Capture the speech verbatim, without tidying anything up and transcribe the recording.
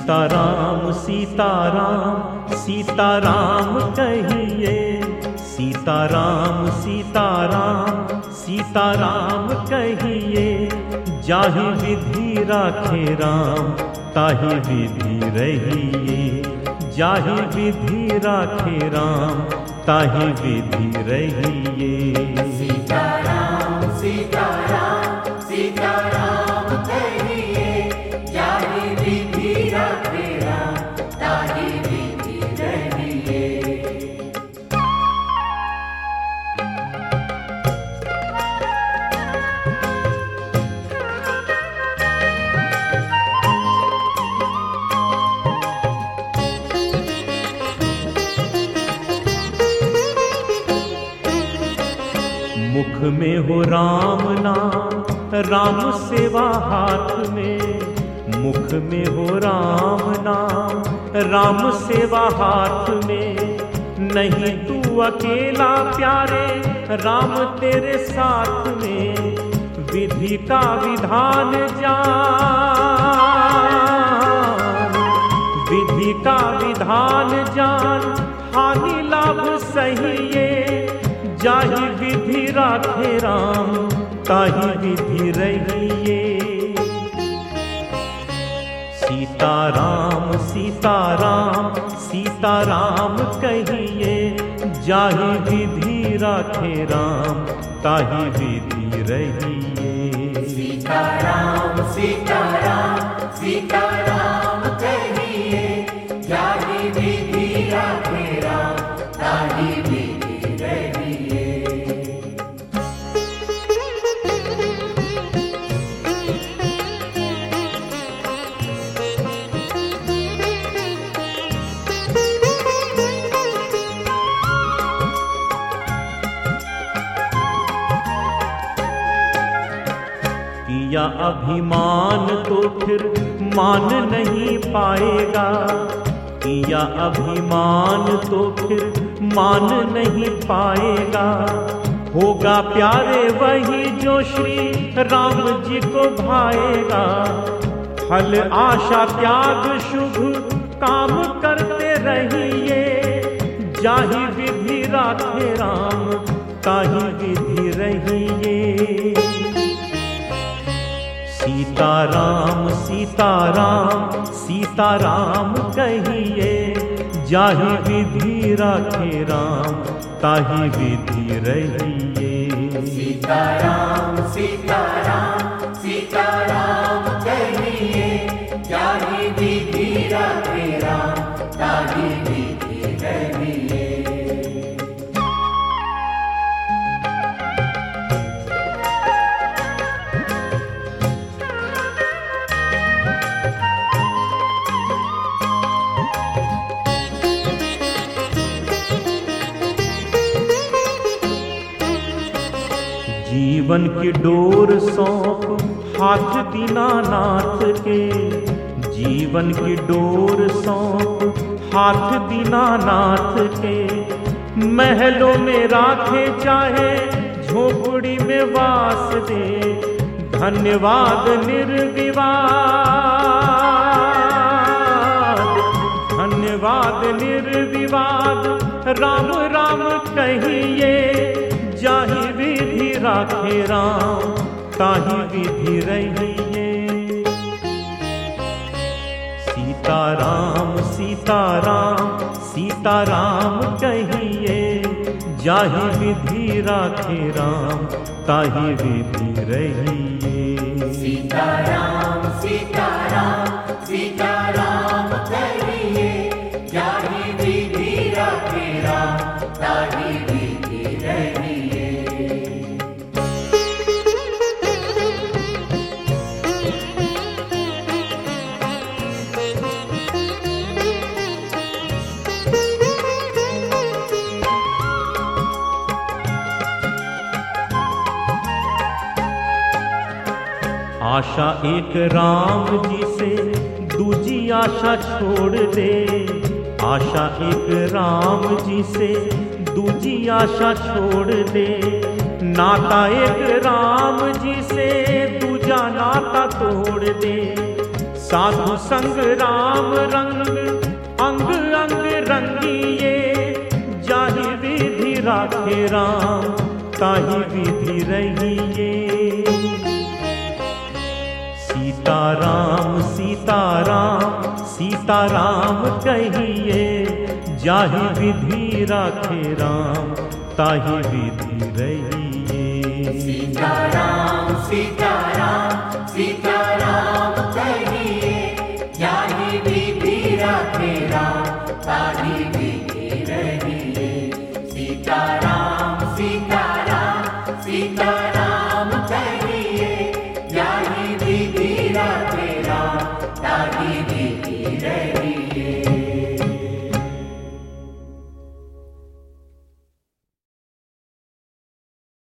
सीताराम सीताराम सीताराम कहिए, सीताराम सीताराम सीताराम कहिए। जाहि विधि राखे राम ताहि विधि रहिए, जाहि विधि राखे राम ताहि विधि रहिए। सीताराम सीताराम सीताराम कहिए, जाहि विधि राखे राम ताहि विधि रहिए। मुख में हो राम नाम राम सेवा हाथ में, मुख में हो राम नाम राम सेवा हाथ में। नहीं तू अकेला प्यारे राम तेरे साथ में, विधि का विधान जान, विधि का विधान जान। हानि लाभ सहिए, जाहि विधि राखे राम ताहि विधि रहिए। सीताराम सीताराम सीताराम कहिए, जाहि विधि राखे राम ताहि विधि रहिए। सीताराम सीताराम सीताराम कहिए, जाहि विधि राखे राम ताहि विधि रहिए। किया अभिमान तो फिर मान नहीं पाएगा, किया अभिमान तो फिर मान नहीं पाएगा। होगा प्यारे वही जो श्री राम जी को भाएगा। फल आशा त्याग शुभ काम करते रहिए, जाहि विधि राखे राम ताहि विधि रहिए। सीताराम सीताराम सीताराम कहिए, जाहि विधि राखे राम ताहि विधि रहिए। सीताराम सीताराम सीताराम कहिए, जाहि विधि राखे राम ताहि विधि रहिए। जीवन की डोर सौंप हाथ दीनानाथ के, जीवन की डोर सौंप हाथ दीनानाथ के। महलों में राखे चाहे झोपड़ी में वास दे, धन्यवाद निर्विवाद, धन्यवाद निर्विवाद। राम राम कहिए, जाहि विधि राखे राम ताहि विधि रहिए। सीताराम सीताराम सीताराम कहिए, जाहि विधि राखे राम ताहि विधि रहिए। सीताराम सीताराम सीताराम कहिए, जाहि विधि राखे राम ताहि विधि रहिए। आशा एक राम जी से दूजी आशा छोड़ दे, आशा एक राम जी से दूजी आशा छोड़ दे। नाता एक राम जी से दूजा नाता तोड़ दे। साधु संग राम रंग अंग अंग रंगिए, जाहि विधि राखे राम ताहि विधि रहिए। सीताराम सीताराम सीताराम कहिए, जाहि विधि राखे राम ताहि विधि रहिए। सीताराम सीताराम सीताराम कहिए, जाहि विधि राखे राम ताहि विधि रहिए। सीताराम सीताराम सीताराम कहिए, जाहि विधि राखे राम ताहि विधि रहिए।